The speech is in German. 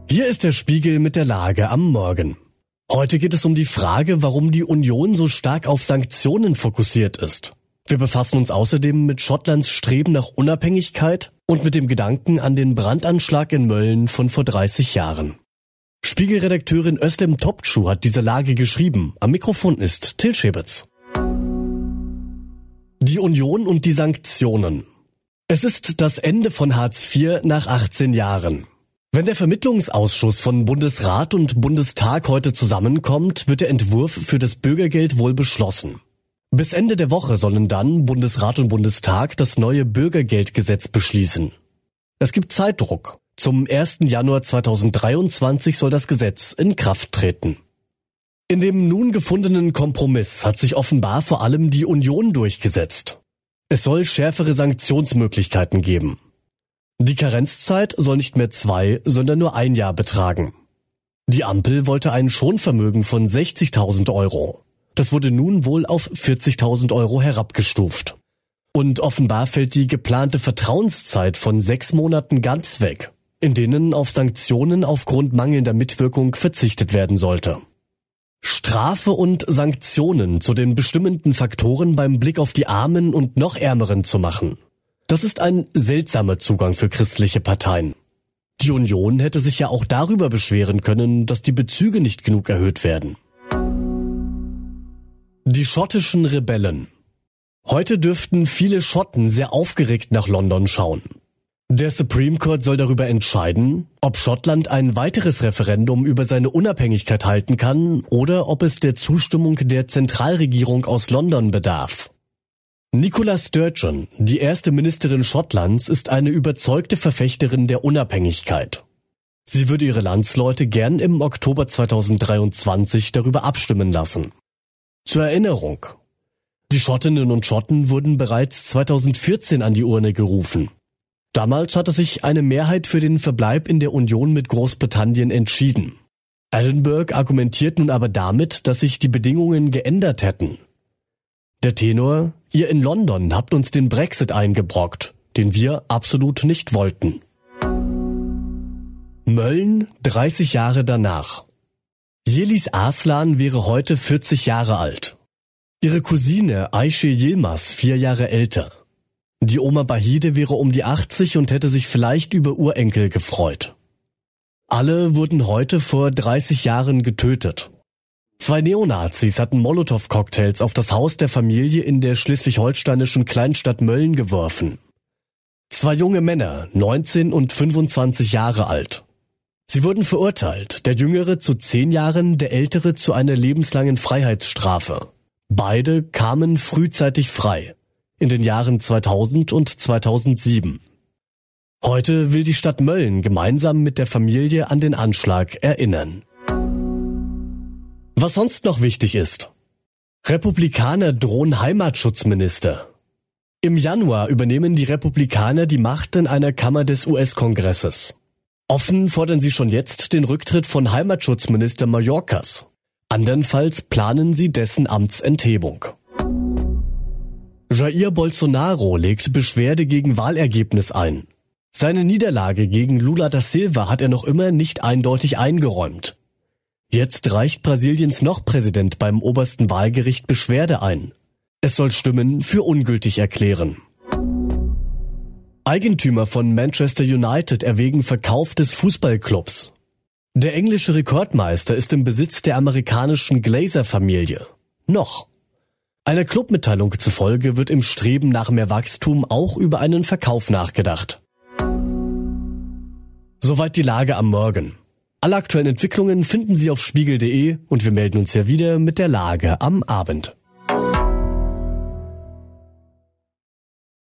Hier ist der Spiegel mit der Lage am Morgen. Heute geht es um die Frage, warum die Union so stark auf Sanktionen fokussiert ist. Wir befassen uns außerdem mit Schottlands Streben nach Unabhängigkeit und mit dem Gedanken an den Brandanschlag in Mölln von vor 30 Jahren. Spiegelredakteurin Özlem Topçu hat diese Lage geschrieben. Am Mikrofon ist Till Schäbitz. Die Union und die Sanktionen. Es ist das Ende von Hartz IV nach 18 Jahren. Wenn der Vermittlungsausschuss von Bundesrat und Bundestag heute zusammenkommt, wird der Entwurf für das Bürgergeld wohl beschlossen. Bis Ende der Woche sollen dann Bundesrat und Bundestag das neue Bürgergeldgesetz beschließen. Es gibt Zeitdruck. Zum 1. Januar 2023 soll das Gesetz in Kraft treten. In dem nun gefundenen Kompromiss hat sich offenbar vor allem die Union durchgesetzt. Es soll schärfere Sanktionsmöglichkeiten geben. Die Karenzzeit soll nicht mehr 2, sondern nur 1 Jahr betragen. Die Ampel wollte ein Schonvermögen von 60.000 Euro. Das wurde nun wohl auf 40.000 Euro herabgestuft. Und offenbar fällt die geplante Vertrauenszeit von 6 Monaten ganz weg, in denen auf Sanktionen aufgrund mangelnder Mitwirkung verzichtet werden sollte. Strafe und Sanktionen zu den bestimmenden Faktoren beim Blick auf die Armen und noch Ärmeren zu machen. Das ist ein seltsamer Zugang für christliche Parteien. Die Union hätte sich ja auch darüber beschweren können, dass die Bezüge nicht genug erhöht werden. Die schottischen Rebellen. Heute dürften viele Schotten sehr aufgeregt nach London schauen. Der Supreme Court soll darüber entscheiden, ob Schottland ein weiteres Referendum über seine Unabhängigkeit halten kann oder ob es der Zustimmung der Zentralregierung aus London bedarf. Nicola Sturgeon, die erste Ministerin Schottlands, ist eine überzeugte Verfechterin der Unabhängigkeit. Sie würde ihre Landsleute gern im Oktober 2023 darüber abstimmen lassen. Zur Erinnerung: Die Schottinnen und Schotten wurden bereits 2014 an die Urne gerufen. Damals hatte sich eine Mehrheit für den Verbleib in der Union mit Großbritannien entschieden. Edinburgh argumentiert nun aber damit, dass sich die Bedingungen geändert hätten. Der Tenor: Ihr in London habt uns den Brexit eingebrockt, den wir absolut nicht wollten. Mölln, 30 Jahre danach. Yeliz Arslan wäre heute 40 Jahre alt. Ihre Cousine Ayşe Yilmaz 4 Jahre älter. Die Oma Bahide wäre um die 80 und hätte sich vielleicht über Urenkel gefreut. Alle wurden heute vor 30 Jahren getötet. 2 Neonazis hatten Molotow-Cocktails auf das Haus der Familie in der schleswig-holsteinischen Kleinstadt Mölln geworfen. 2 junge Männer, 19 und 25 Jahre alt. Sie wurden verurteilt, der Jüngere zu 10 Jahren, der Ältere zu einer lebenslangen Freiheitsstrafe. Beide kamen frühzeitig frei, in den Jahren 2000 und 2007. Heute will die Stadt Mölln gemeinsam mit der Familie an den Anschlag erinnern. Was sonst noch wichtig ist: Republikaner drohen Heimatschutzminister. Im Januar übernehmen die Republikaner die Macht in einer Kammer des US-Kongresses. Offen fordern sie schon jetzt den Rücktritt von Heimatschutzminister Mayorkas. Andernfalls planen sie dessen Amtsenthebung. Jair Bolsonaro legt Beschwerde gegen Wahlergebnis ein. Seine Niederlage gegen Lula da Silva hat er noch immer nicht eindeutig eingeräumt. Jetzt reicht Brasiliens Noch-Präsident beim obersten Wahlgericht Beschwerde ein. Es soll Stimmen für ungültig erklären. Eigentümer von Manchester United erwägen Verkauf des Fußballclubs. Der englische Rekordmeister ist im Besitz der amerikanischen Glazer-Familie. Noch. Einer Clubmitteilung zufolge wird im Streben nach mehr Wachstum auch über einen Verkauf nachgedacht. Soweit die Lage am Morgen. Alle aktuellen Entwicklungen finden Sie auf spiegel.de und wir melden uns ja wieder mit der Lage am Abend.